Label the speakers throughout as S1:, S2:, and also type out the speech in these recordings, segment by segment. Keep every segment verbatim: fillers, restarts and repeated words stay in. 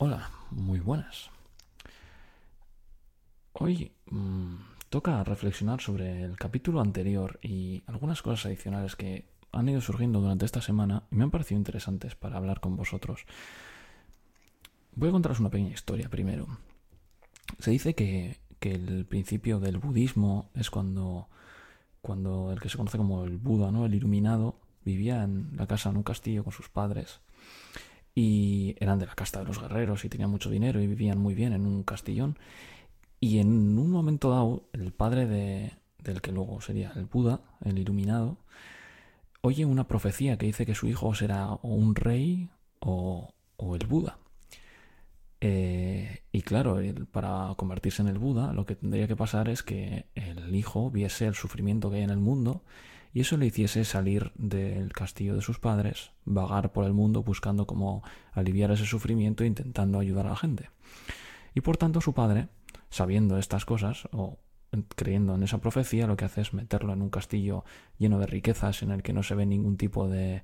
S1: Hola, muy buenas. Hoy mmm, toca reflexionar sobre el capítulo anterior y algunas cosas adicionales que han ido surgiendo durante esta semana y me han parecido interesantes para hablar con vosotros. Voy a contaros una pequeña historia primero. Se dice que, que el principio del budismo es cuando, cuando el que se conoce como el Buda, ¿no? El iluminado, vivía en la casa en un castillo con sus padres y eran de la casta de los guerreros y tenían mucho dinero y vivían muy bien en un castillón. Y en un momento dado, el padre de, del que luego sería el Buda, el iluminado, oye una profecía que dice que su hijo será o un rey o, o el Buda. Eh, y claro, él, para convertirse en el Buda, lo que tendría que pasar es que el hijo viese el sufrimiento que hay en el mundo y eso le hiciese salir del castillo de sus padres, vagar por el mundo buscando cómo aliviar ese sufrimiento e intentando ayudar a la gente. Y por tanto su padre, sabiendo estas cosas o creyendo en esa profecía, lo que hace es meterlo en un castillo lleno de riquezas en el que no se ve ningún tipo de,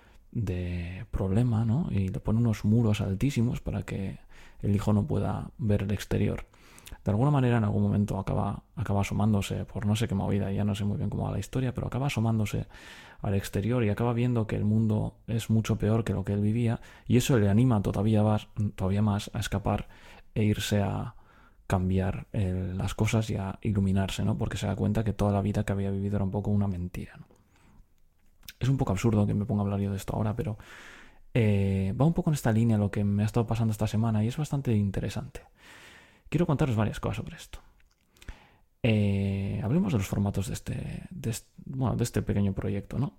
S1: de problema, ¿no? Y le pone unos muros altísimos para que el hijo no pueda ver el exterior. De alguna manera en algún momento acaba, acaba asomándose, por no sé qué movida, ya no sé muy bien cómo va la historia, pero acaba asomándose al exterior y acaba viendo que el mundo es mucho peor que lo que él vivía y eso le anima todavía más, todavía más a escapar e irse a cambiar eh, las cosas y a iluminarse, ¿no? Porque se da cuenta que toda la vida que había vivido era un poco una mentira, ¿no? Es un poco absurdo que me ponga a hablar yo de esto ahora, pero eh, va un poco en esta línea lo que me ha estado pasando esta semana y es bastante interesante. Quiero contaros varias cosas sobre esto. Eh, hablemos de los formatos de este, de este, bueno, de este pequeño proyecto, ¿no?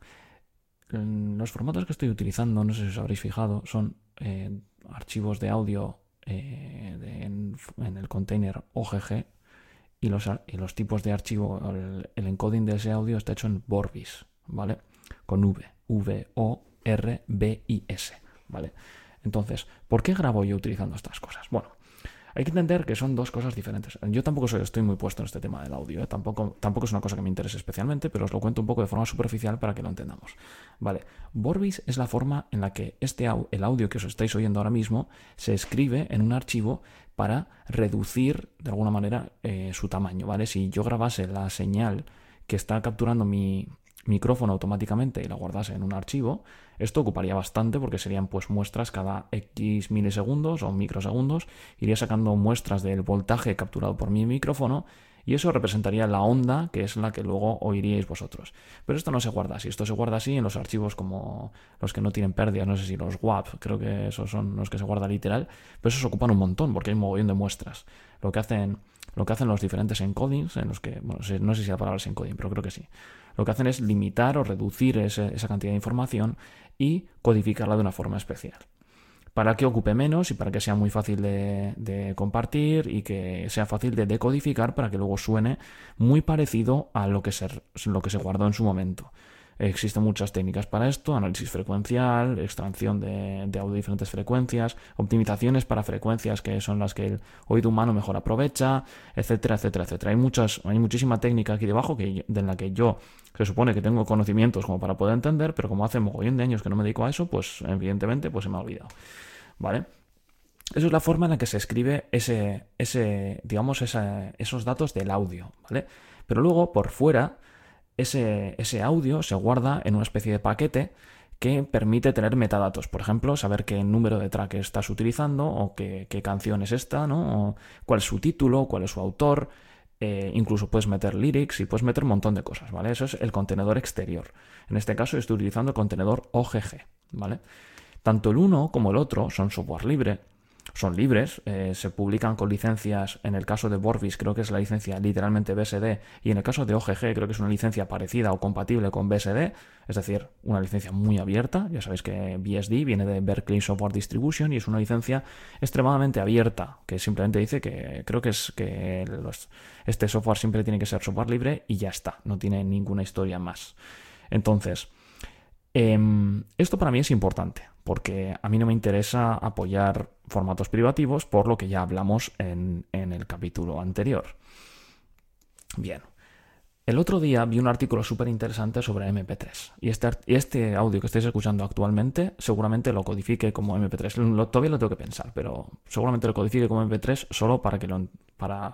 S1: Los formatos que estoy utilizando, no sé si os habréis fijado, son eh, archivos de audio eh, de, en, en el container O G G y los, y los tipos de archivo, el, el encoding de ese audio está hecho en Vorbis, ¿vale? Con V, V O R B I S, ¿vale? Entonces, ¿por qué grabo yo utilizando estas cosas? Bueno, hay que entender que son dos cosas diferentes. Yo tampoco soy, estoy muy puesto en este tema del audio, ¿eh? tampoco, tampoco es una cosa que me interese especialmente, pero os lo cuento un poco de forma superficial para que lo entendamos. Vale, Vorbis es la forma en la que este, el audio que os estáis oyendo ahora mismo se escribe en un archivo para reducir de alguna manera eh, su tamaño, ¿vale? Si yo grabase la señal que está capturando mi micrófono automáticamente y la guardase en un archivo, esto ocuparía bastante porque serían pues muestras cada X milisegundos o microsegundos, iría sacando muestras del voltaje capturado por mi micrófono y eso representaría la onda que es la que luego oiríais vosotros. Pero esto no se guarda así, esto se guarda así en los archivos como los que no tienen pérdidas, no sé si los W A P, creo que esos son los que se guarda literal, pero esos ocupan un montón porque hay un mogollón de muestras. Lo que hacen, lo que hacen los diferentes encodings, en los que, bueno, no sé si la palabra es encoding, pero creo que sí. Lo que hacen es limitar o reducir ese, esa cantidad de información y codificarla de una forma especial. Para que ocupe menos y para que sea muy fácil de, de compartir y que sea fácil de decodificar para que luego suene muy parecido a lo que se, lo que se guardó en su momento. Existen muchas técnicas para esto, análisis frecuencial, extracción de, de audio de diferentes frecuencias, optimizaciones para frecuencias que son las que el oído humano mejor aprovecha, etcétera, etcétera, etcétera. Hay muchas, hay muchísima técnica aquí debajo que, de la que yo se supone que tengo conocimientos como para poder entender, pero como hace mogollón de años que no me dedico a eso, pues evidentemente pues se me ha olvidado. ¿Vale? Eso es la forma en la que se escribe ese, ese digamos, esa, esos datos del audio, ¿vale? Pero luego, por fuera, ese, ese audio se guarda en una especie de paquete que permite tener metadatos. Por ejemplo, saber qué número de track estás utilizando o qué, qué canción es esta, ¿no? O cuál es su título, cuál es su autor. Eh, incluso puedes meter lyrics y puedes meter un montón de cosas, ¿vale? Eso es el contenedor exterior. En este caso estoy utilizando el contenedor O G G, ¿vale? Tanto el uno como el otro son software libre, son libres, eh, se publican con licencias, en el caso de Vorbis creo que es la licencia literalmente B S D y en el caso de O G G creo que es una licencia parecida o compatible con B S D, es decir, una licencia muy abierta. Ya sabéis que B S D viene de Berkeley Software Distribution y es una licencia extremadamente abierta, que simplemente dice que creo que es que los, este software siempre tiene que ser software libre y ya está, no tiene ninguna historia más. Entonces, Eh, esto para mí es importante porque a mí no me interesa apoyar formatos privativos por lo que ya hablamos en, en el capítulo anterior. Bien, El otro día vi un artículo súper interesante sobre eme pe tres y este, y este audio que estáis escuchando actualmente seguramente lo codifique como eme pe tres. Lo, todavía lo tengo que pensar, pero seguramente lo codifique como eme pe tres solo para que lo... para...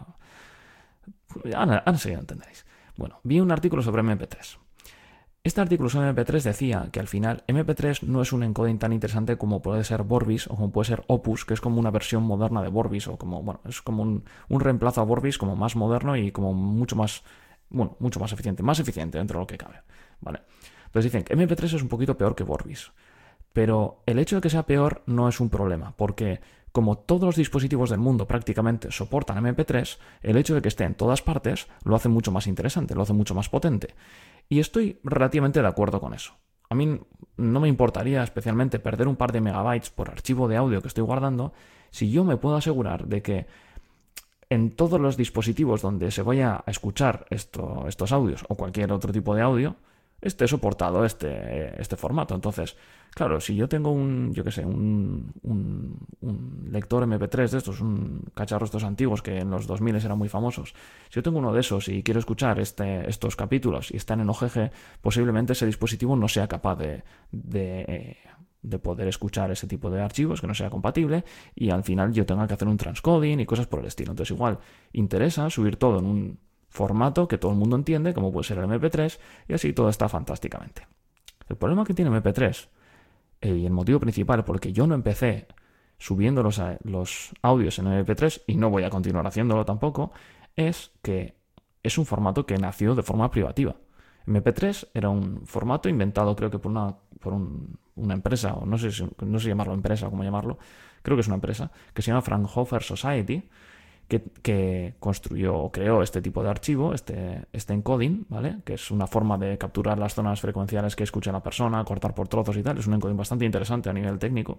S1: Ahora, ahora sí lo entenderéis. Bueno, vi un artículo sobre eme pe tres. Este artículo sobre eme pe tres decía que al final eme pe tres no es un encoding tan interesante como puede ser Vorbis o como puede ser Opus, que es como una versión moderna de Vorbis, o como, bueno, es como un, un reemplazo a Vorbis como más moderno y como mucho más, bueno, mucho más eficiente, más eficiente dentro de lo que cabe, ¿vale? Entonces dicen que eme pe tres es un poquito peor que Vorbis, pero el hecho de que sea peor no es un problema, porque como todos los dispositivos del mundo prácticamente soportan eme pe tres, el hecho de que esté en todas partes lo hace mucho más interesante, lo hace mucho más potente. Y estoy relativamente de acuerdo con eso. A mí no me importaría especialmente perder un par de megabytes por archivo de audio que estoy guardando si yo me puedo asegurar de que en todos los dispositivos donde se vaya a escuchar esto, estos audios o cualquier otro tipo de audio esté soportado este, este formato. Entonces, claro, si yo tengo un, yo qué sé, un, un, un lector eme pe tres de estos, un cacharro estos antiguos que en los dos mil eran muy famosos, si yo tengo uno de esos y quiero escuchar este, estos capítulos y están en o ge ge, posiblemente ese dispositivo no sea capaz de, de, de poder escuchar ese tipo de archivos, que no sea compatible, y al final yo tenga que hacer un transcoding y cosas por el estilo. Entonces igual interesa subir todo en un formato que todo el mundo entiende, como puede ser el eme pe tres, y así todo está fantásticamente. El problema que tiene eme pe tres, eh, y el motivo principal por el que yo no empecé subiendo los, los audios en eme pe tres, y no voy a continuar haciéndolo tampoco, es que es un formato que nació de forma privativa. eme pe tres era un formato inventado, creo que por una, por un, una empresa, o no sé, si, no sé llamarlo empresa o cómo llamarlo, creo que es una empresa, que se llama Fraunhofer Society, Que, que construyó o creó este tipo de archivo, este, este encoding, ¿vale? Que es una forma de capturar las zonas frecuenciales que escucha la persona, cortar por trozos y tal. Es un encoding bastante interesante a nivel técnico.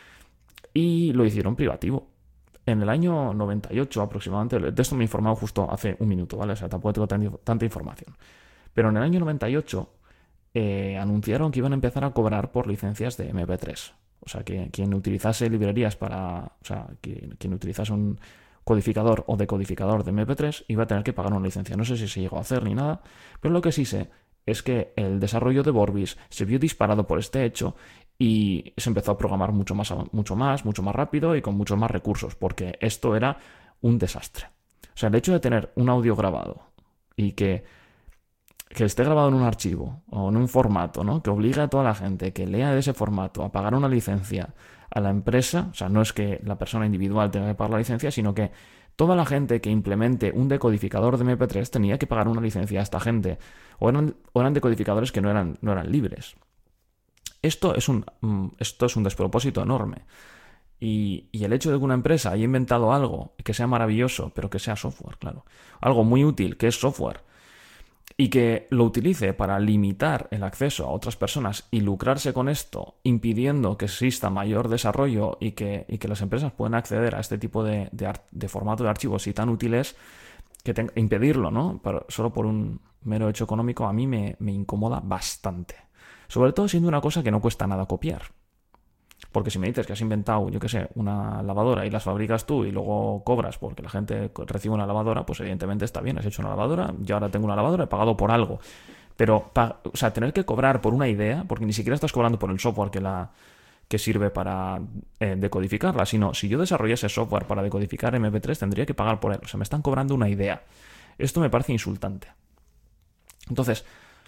S1: Y lo hicieron privativo. En el año noventa y ocho aproximadamente, de esto me he informado justo hace un minuto, ¿vale? O sea, tampoco tengo tanta, tanta información. Pero en el año noventa y ocho eh, anunciaron que iban a empezar a cobrar por licencias de eme pe tres. O sea, que quien utilizase librerías para... O sea, quien, quien utilizase un codificador o decodificador de eme pe tres iba a tener que pagar una licencia. No sé si se llegó a hacer ni nada, pero lo que sí sé es que el desarrollo de Vorbis se vio disparado por este hecho y se empezó a programar mucho más, mucho más, mucho más rápido y con muchos más recursos, porque esto era un desastre. O sea, el hecho de tener un audio grabado y que, que esté grabado en un archivo o en un formato, ¿no? Que obliga a toda la gente que lea de ese formato a pagar una licencia a la empresa, o sea, no es que la persona individual tenga que pagar la licencia, sino que toda la gente que implemente un decodificador de eme pe tres tenía que pagar una licencia a esta gente, o eran, o eran decodificadores que no eran, no eran libres. Esto es un, esto es un despropósito enorme. Y, y el hecho de que una empresa haya inventado algo que sea maravilloso, pero que sea software, claro, algo muy útil, que es software, y que lo utilice para limitar el acceso a otras personas y lucrarse con esto, impidiendo que exista mayor desarrollo y que, y que las empresas puedan acceder a este tipo de, de, de formato de archivos y tan útiles, que ten, impedirlo, ¿no? Pero solo por un mero hecho económico, a mí me, me incomoda bastante. Sobre todo siendo una cosa que no cuesta nada copiar. Porque si me dices que has inventado, yo qué sé, una lavadora y las fabricas tú y luego cobras porque la gente recibe una lavadora, pues evidentemente está bien, has hecho una lavadora, yo ahora tengo una lavadora, he pagado por algo. Pero, o sea, tener que cobrar por una idea, porque ni siquiera estás cobrando por el software que, la, que sirve para eh, decodificarla, sino si yo desarrollase software para decodificar eme pe tres, tendría que pagar por él. O sea, me están cobrando una idea. Esto me parece insultante. Entonces...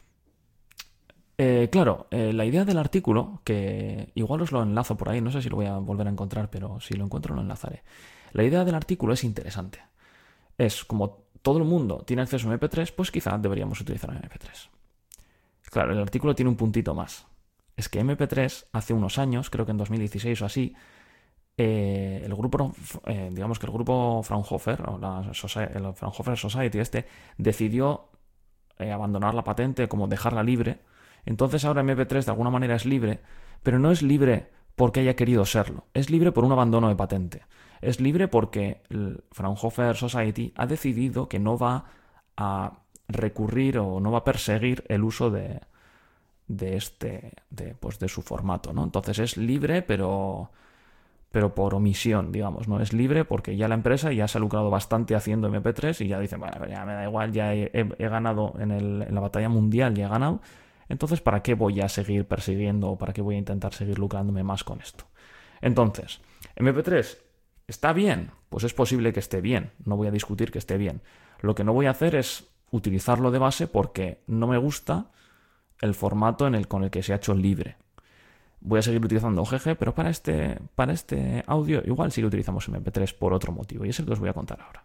S1: Eh, claro, eh, la idea del artículo, que igual os lo enlazo por ahí, no sé si lo voy a volver a encontrar, pero si lo encuentro lo enlazaré. La idea del artículo es interesante. Es como todo el mundo tiene acceso a eme pe tres, pues quizá deberíamos utilizar eme pe tres. Claro, el artículo tiene un puntito más. Es que eme pe tres hace unos años, creo que en dos mil dieciséis o así, eh, el grupo, eh, digamos que el grupo Fraunhofer, o la el Fraunhofer Society este, decidió eh, abandonar la patente, como dejarla libre. Entonces ahora eme pe tres de alguna manera es libre, pero no es libre porque haya querido serlo. Es libre por un abandono de patente. Es libre porque el Fraunhofer Society ha decidido que no va a recurrir o no va a perseguir el uso de, de este, de, pues de su formato, ¿no? Entonces es libre, pero, pero por omisión, digamos, no es libre porque ya la empresa ya se ha lucrado bastante haciendo eme pe tres y ya dicen, bueno, ya me da igual, ya he, he, he ganado en, el, en la batalla mundial, ya he ganado, entonces ¿para qué voy a seguir persiguiendo o para qué voy a intentar seguir lucrándome más con esto? Entonces, eme pe tres, ¿está bien? Pues es posible que esté bien, no voy a discutir que esté bien. Lo que no voy a hacer es utilizarlo de base porque no me gusta el formato en el, con el que se ha hecho libre. Voy a seguir utilizando O G G, pero para este, para este audio igual sí que utilizamos eme pe tres por otro motivo, y es el que os voy a contar ahora.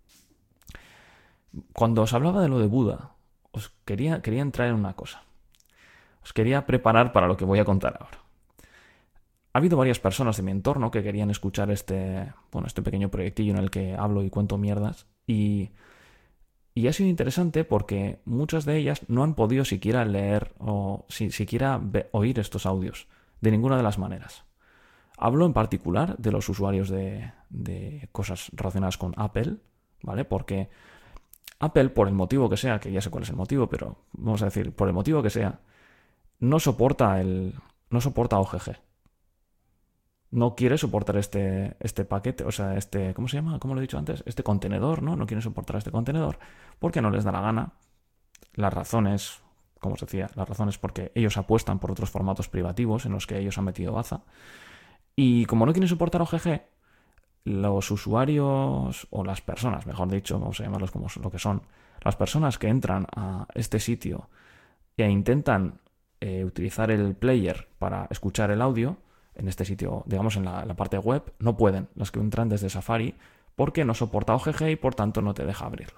S1: Cuando os hablaba de lo de Buda, os quería, quería entrar en una cosa. Os quería preparar para lo que voy a contar ahora. Ha habido varias personas de mi entorno que querían escuchar este, bueno, este pequeño proyectillo en el que hablo y cuento mierdas, y, y ha sido interesante porque muchas de ellas no han podido siquiera leer o si, siquiera ve, oír estos audios. De ninguna de las maneras. Hablo en particular de los usuarios de, de cosas relacionadas con Apple, ¿vale? Porque Apple, por el motivo que sea, que ya sé cuál es el motivo, pero vamos a decir, por el motivo que sea, no soporta el, no soporta O G G. No quiere soportar este, este paquete, o sea, este, ¿cómo se llama? ¿Cómo lo he dicho antes? Este contenedor, ¿no? No quiere soportar este contenedor porque no les da la gana. Las razones, como os decía, las razones porque ellos apuestan por otros formatos privativos en los que ellos han metido baza. Y como no quieren soportar O G G, los usuarios, o las personas, mejor dicho, vamos a llamarlos como lo que son, las personas que entran a este sitio e intentan eh, utilizar el player para escuchar el audio, en este sitio, digamos en la, en la parte web, no pueden, las que entran desde Safari, porque no soporta O G G y por tanto no te deja abrirlo.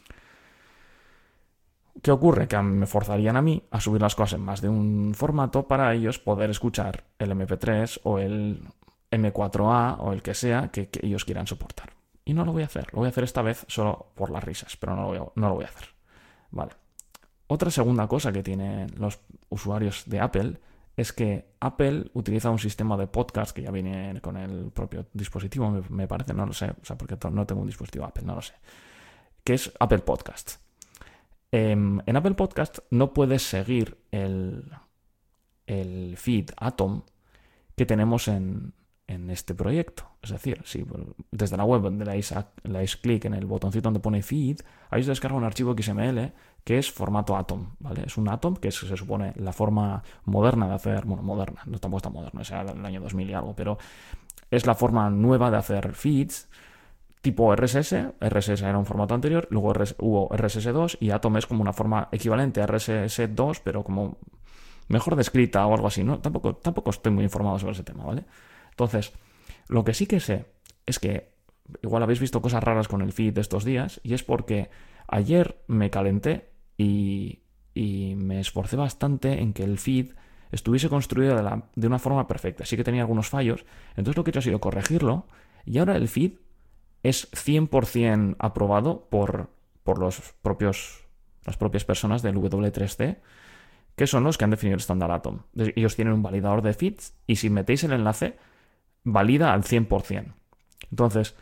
S1: ¿Qué ocurre? Que me forzarían a mí a subir las cosas en más de un formato para ellos poder escuchar el eme pe tres o el eme cuatro a o el que sea que, que ellos quieran soportar. Y no lo voy a hacer. Lo voy a hacer esta vez solo por las risas, pero no lo voy a, no lo voy a hacer. Vale. Otra segunda cosa que tienen los usuarios de Apple es que Apple utiliza un sistema de podcast que ya viene con el propio dispositivo, me, me parece, no lo sé, o sea, porque no tengo un dispositivo Apple, no lo sé, que es Apple Podcast. En Apple Podcast no puedes seguir el, el feed Atom que tenemos en, en este proyecto. Es decir, si desde la web le dais, a, le dais clic en el botoncito donde pone feed, ahí os descarga un archivo equis eme ele que es formato Atom, ¿vale? Es un Atom que es, se supone la forma moderna de hacer, bueno, moderna, no tampoco está moderno, es el año dos mil y algo, pero es la forma nueva de hacer feeds tipo erre ese ese. erre ese ese era un formato anterior, luego hubo erre ese ese dos y Atom es como una forma equivalente a erre ese ese dos, pero como mejor descrita o algo así, ¿no? Tampoco, tampoco estoy muy informado sobre ese tema, ¿vale? Entonces, lo que sí que sé es que igual habéis visto cosas raras con el feed de estos días, y es porque ayer me calenté y, y me esforcé bastante en que el feed estuviese construido de, la, de una forma perfecta. Sí que tenía algunos fallos, entonces lo que he hecho ha sido corregirlo, y ahora el feed es cien por ciento aprobado por, por los propios, las propias personas del doble u tres ce, que son los que han definido el estándar Atom. Ellos tienen un validador de feeds y si metéis el enlace, valida al cien por ciento. Entonces,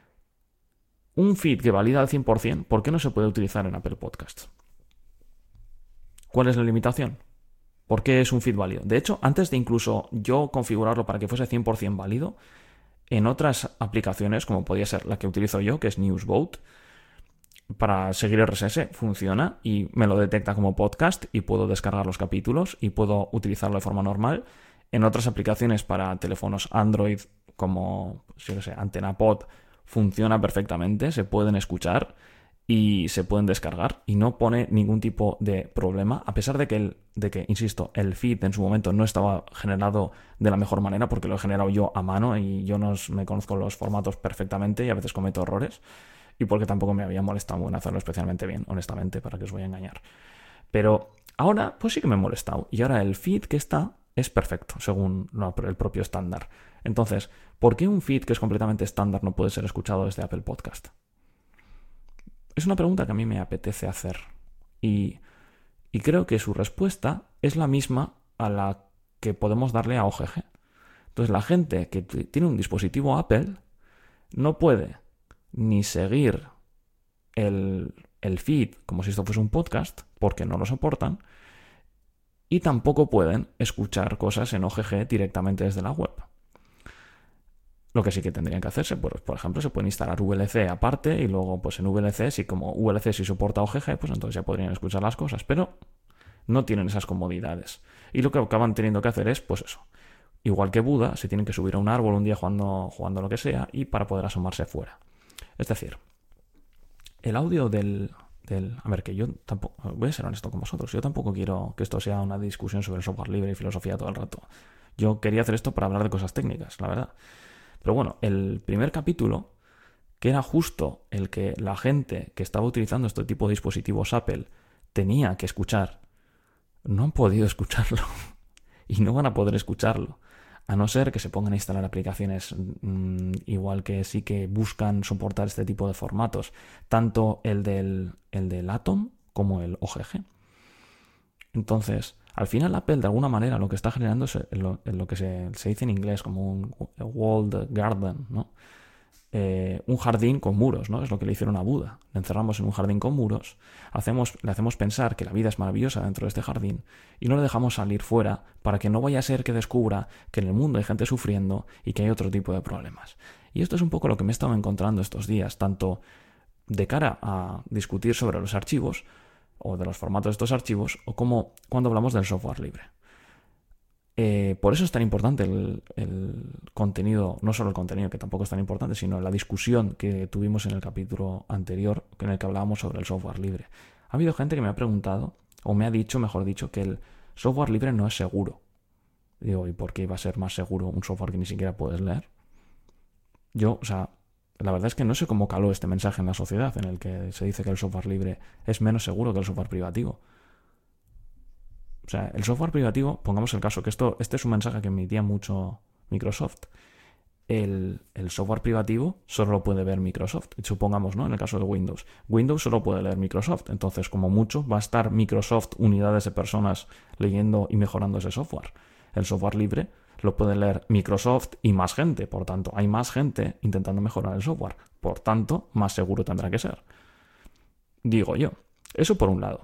S1: un feed que valida al cien por ciento, ¿por qué no se puede utilizar en Apple Podcasts? ¿Cuál es la limitación? ¿Por qué es un feed válido? De hecho, antes de incluso yo configurarlo para que fuese cien por ciento válido, en otras aplicaciones, como podría ser la que utilizo yo, que es Newsboat, para seguir erre ese ese, funciona y me lo detecta como podcast y puedo descargar los capítulos y puedo utilizarlo de forma normal. En otras aplicaciones para teléfonos Android, como yo qué sé, AntennaPod, funciona perfectamente, se pueden escuchar y se pueden descargar y no pone ningún tipo de problema, a pesar de que, el, de que, insisto, el feed en su momento no estaba generado de la mejor manera porque lo he generado yo a mano y yo no me conozco los formatos perfectamente y a veces cometo errores, y porque tampoco me había molestado en hacerlo especialmente bien, honestamente, para que os voy a engañar. Pero ahora pues sí que me he molestado y ahora el feed que está es perfecto según el propio estándar. Entonces, ¿por qué un feed que es completamente estándar no puede ser escuchado desde Apple Podcast? Es una pregunta que a mí me apetece hacer y, y creo que su respuesta es la misma a la que podemos darle a O G G. Entonces, la gente que t- tiene un dispositivo Apple no puede ni seguir el, el feed como si esto fuese un podcast porque no lo soportan, y tampoco pueden escuchar cosas en O G G directamente desde la web. Lo que sí que tendrían que hacerse, pues, por ejemplo, se pueden instalar V L C aparte y luego pues en V L C, si como V L C sí soporta O G G, pues entonces ya podrían escuchar las cosas, pero no tienen esas comodidades. Y lo que acaban teniendo que hacer es, pues eso, igual que Buda, se tienen que subir a un árbol un día jugando, jugando lo que sea y para poder asomarse fuera. Es decir, el audio del, del... A ver, que yo tampoco... Voy a ser honesto con vosotros. Yo tampoco quiero que esto sea una discusión sobre el software libre y filosofía todo el rato. Yo quería hacer esto para hablar de cosas técnicas, la verdad. Pero bueno, el primer capítulo, que era justo el que la gente que estaba utilizando este tipo de dispositivos Apple tenía que escuchar, no han podido escucharlo. Y no van a poder escucharlo. A no ser que se pongan a instalar aplicaciones mmm, igual que sí que buscan soportar este tipo de formatos. Tanto el del, el del Atom como el O G G. Entonces, al final Apple de alguna manera lo que está generando es lo, lo que se, se dice en inglés como un walled garden, ¿no? Eh, un jardín con muros, ¿no? Es lo que le hicieron a Buda. Le encerramos en un jardín con muros, hacemos, le hacemos pensar que la vida es maravillosa dentro de este jardín y no le dejamos salir fuera para que no vaya a ser que descubra que en el mundo hay gente sufriendo y que hay otro tipo de problemas. Y esto es un poco lo que me he estado encontrando estos días, tanto de cara a discutir sobre los archivos o de los formatos de estos archivos, o como cuando hablamos del software libre. Eh, por eso es tan importante el, el contenido, no solo el contenido, que tampoco es tan importante, sino la discusión que tuvimos en el capítulo anterior en el que hablábamos sobre el software libre. Ha habido gente que me ha preguntado, o me ha dicho, mejor dicho, que el software libre no es seguro. Digo, ¿y por qué iba a ser más seguro un software que ni siquiera puedes leer? Yo, o sea, la verdad es que no sé cómo caló este mensaje en la sociedad en el que se dice que el software libre es menos seguro que el software privativo. O sea, el software privativo, pongamos el caso, que esto, este es un mensaje que emitía mucho Microsoft. El, el software privativo solo lo puede ver Microsoft. Supongamos, ¿no? En el caso de Windows. Windows solo puede leer Microsoft. Entonces, como mucho, va a estar Microsoft, unidades de personas, leyendo y mejorando ese software. El software libre lo puede leer Microsoft y más gente. Por tanto, hay más gente intentando mejorar el software. Por tanto, más seguro tendrá que ser. Digo yo. Eso por un lado.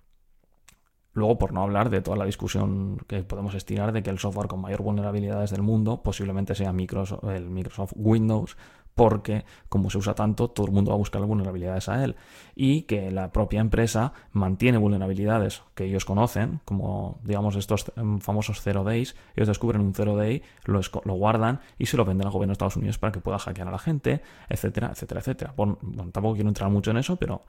S1: Luego, por no hablar de toda la discusión que podemos estirar de que el software con mayor vulnerabilidades del mundo posiblemente sea Microsoft, el Microsoft Windows, porque como se usa tanto, todo el mundo va a buscar vulnerabilidades a él. Y que la propia empresa mantiene vulnerabilidades que ellos conocen, como digamos estos famosos zero days. Ellos descubren un zero day, lo, lo guardan y se lo venden al gobierno de Estados Unidos para que pueda hackear a la gente, etcétera, etcétera, etcétera. Bueno, tampoco quiero entrar mucho en eso, pero...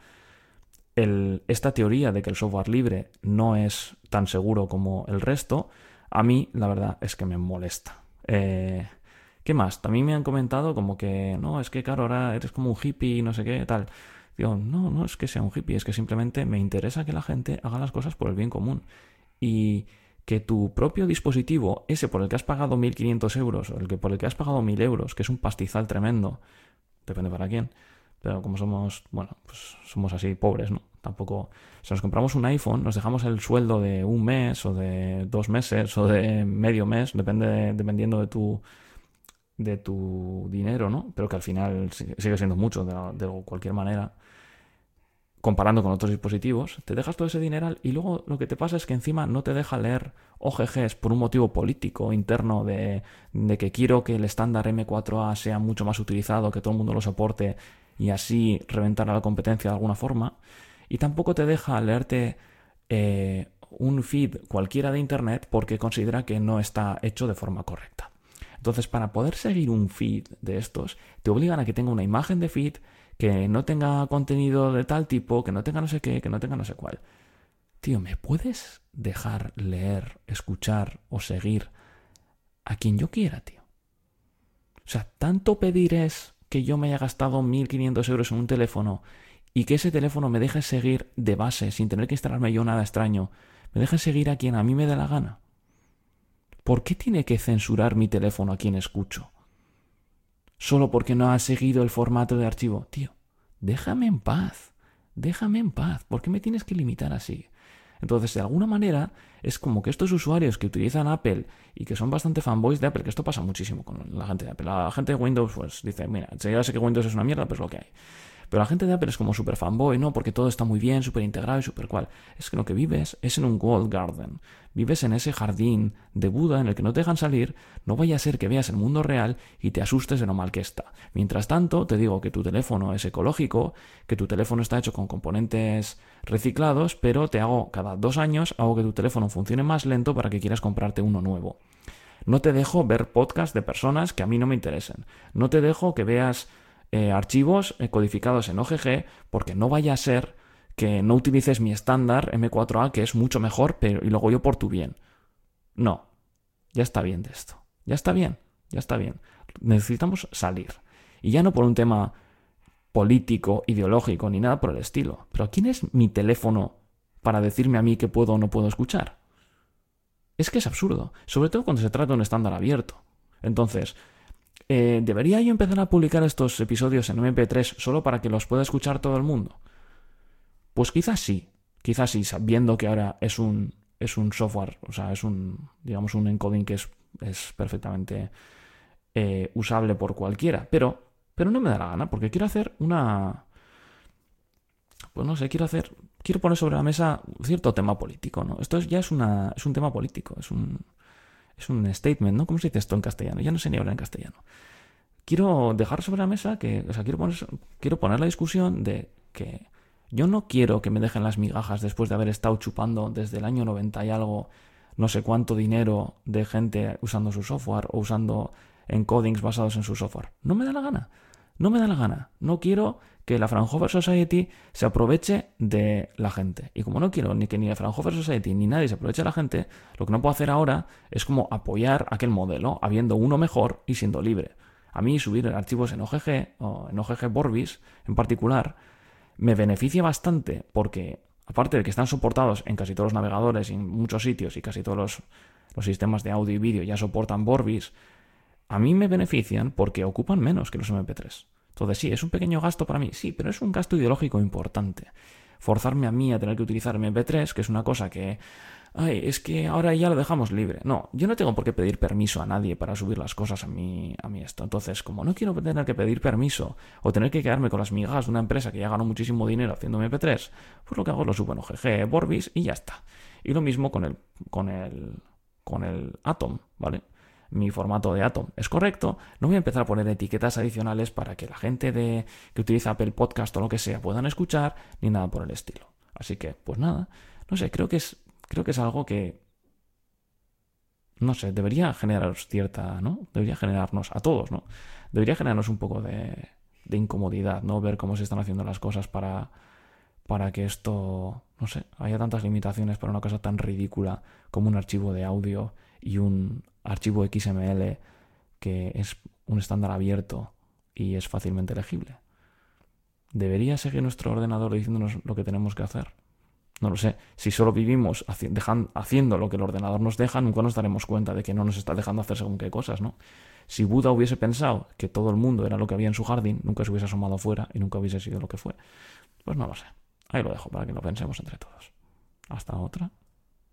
S1: El, esta teoría de que el software libre no es tan seguro como el resto, a mí la verdad es que me molesta. Eh, ¿Qué más? También me han comentado como que, no, es que claro, ahora eres como un hippie, no sé qué, tal. Digo, no, no es que sea un hippie, es que simplemente me interesa que la gente haga las cosas por el bien común. Y que tu propio dispositivo, ese por el que has pagado mil quinientos euros, o el que por el que has pagado mil euros, que es un pastizal tremendo, depende para quién, pero como somos, bueno, pues somos así pobres, ¿no? Tampoco, si nos compramos un iPhone, nos dejamos el sueldo de un mes o de dos meses o de medio mes, depende de, dependiendo de tu de tu dinero, ¿no? Pero que al final sigue siendo mucho de, de cualquier manera. Comparando con otros dispositivos, te dejas todo ese dineral y luego lo que te pasa es que encima no te deja leer O G Gs por un motivo político interno de, de que quiero que el estándar M cuatro A sea mucho más utilizado, que todo el mundo lo soporte y así reventar a la competencia de alguna forma. Y tampoco te deja leerte eh, un feed cualquiera de internet porque considera que no está hecho de forma correcta. Entonces, para poder seguir un feed de estos, te obligan a que tenga una imagen de feed, que no tenga contenido de tal tipo, que no tenga no sé qué, que no tenga no sé cuál. Tío, ¿me puedes dejar leer, escuchar o seguir a quien yo quiera, tío? O sea, tanto pedir es que yo me haya gastado mil quinientos euros en un teléfono y que ese teléfono me deje seguir de base, sin tener que instalarme yo nada extraño, me deje seguir a quien a mí me dé la gana. ¿Por qué tiene que censurar mi teléfono a quien escucho? Solo porque no ha seguido el formato de archivo. Tío, déjame en paz. Déjame en paz. ¿Por qué me tienes que limitar así? Entonces, de alguna manera, es como que estos usuarios que utilizan Apple y que son bastante fanboys de Apple, que esto pasa muchísimo con la gente de Apple. La gente de Windows, pues, dice, mira, ya sé que Windows es una mierda, pero es lo que hay. Pero la gente de Apple es como súper fanboy, ¿no? Porque todo está muy bien, súper integrado y súper cual. Es que lo que vives es en un walled garden. Vives en ese jardín de Buda en el que no te dejan salir. No vaya a ser que veas el mundo real y te asustes de lo mal que está. Mientras tanto, te digo que tu teléfono es ecológico, que tu teléfono está hecho con componentes reciclados, pero te hago cada dos años, hago que tu teléfono funcione más lento para que quieras comprarte uno nuevo. No te dejo ver podcasts de personas que a mí no me interesen. No te dejo que veas eh, archivos eh, codificados en O G G, porque no vaya a ser que no utilices mi estándar eme cuatro a, que es mucho mejor, pero y luego yo por tu bien. No, ya está bien de esto. Ya está bien, ya está bien. Necesitamos salir. Y ya no por un tema político, ideológico, ni nada por el estilo. Pero ¿quién es mi teléfono para decirme a mí qué puedo o no puedo escuchar? Es que es absurdo, sobre todo cuando se trata de un estándar abierto. Entonces, eh, ¿debería yo empezar a publicar estos episodios en eme pe tres solo para que los pueda escuchar todo el mundo? Pues quizás sí, quizás sí, sabiendo que ahora es un, es un software, o sea, es un, digamos, un encoding que es, es perfectamente eh, usable por cualquiera, pero, pero no me da la gana, porque quiero hacer una... Pues no sé, quiero hacer... Quiero poner sobre la mesa cierto tema político, ¿no? Esto es, ya es, una, es un tema político, es un, es un statement, ¿no? ¿Cómo se dice esto en castellano? Ya no sé ni hablar en castellano. Quiero dejar sobre la mesa que, o sea, quiero poner, quiero poner la discusión de que yo no quiero que me dejen las migajas después de haber estado chupando desde el año noventa y algo no sé cuánto dinero de gente usando su software o usando encodings basados en su software. No me da la gana. No me da la gana. No quiero que la Fraunhofer Society se aproveche de la gente. Y como no quiero ni que ni la Fraunhofer Society ni nadie se aproveche de la gente, lo que no puedo hacer ahora es como apoyar aquel modelo, habiendo uno mejor y siendo libre. A mí subir archivos en O G G, o en O G G Vorbis en particular, me beneficia bastante porque, aparte de que están soportados en casi todos los navegadores y en muchos sitios y casi todos los, los sistemas de audio y vídeo ya soportan Vorbis, a mí me benefician porque ocupan menos que los eme pe tres. Entonces sí, es un pequeño gasto para mí, sí, pero es un gasto ideológico importante. Forzarme a mí a tener que utilizar eme pe tres, que es una cosa que... Ay, es que ahora ya lo dejamos libre. No, yo no tengo por qué pedir permiso a nadie para subir las cosas a mi, a mi esto. Entonces, como no quiero tener que pedir permiso o tener que quedarme con las migajas de una empresa que ya ganó muchísimo dinero haciendo eme pe tres, pues lo que hago es lo subo en O G G, Vorbis y ya está. Y lo mismo con el, con el, con el Atom, ¿vale? Mi formato de Atom es correcto, no voy a empezar a poner etiquetas adicionales para que la gente de, que utiliza Apple Podcast o lo que sea puedan escuchar, ni nada por el estilo. Así que, pues nada, no sé, creo que es, creo que es algo que, no sé, debería generaros cierta, ¿no? Debería generarnos, a todos, ¿no? Debería generarnos un poco de, de incomodidad, ¿no? Ver cómo se están haciendo las cosas para, para que esto, no sé, haya tantas limitaciones para una cosa tan ridícula como un archivo de audio y un archivo equis eme ele que es un estándar abierto y es fácilmente legible. ¿Debería seguir nuestro ordenador diciéndonos lo que tenemos que hacer? No lo sé. Si solo vivimos haci- dejan, haciendo lo que el ordenador nos deja, nunca nos daremos cuenta de que no nos está dejando hacer según qué cosas, ¿no? Si Buda hubiese pensado que todo el mundo era lo que había en su jardín, nunca se hubiese asomado fuera y nunca hubiese sido lo que fue. Pues no lo sé. Ahí lo dejo para que lo pensemos entre todos. Hasta otra.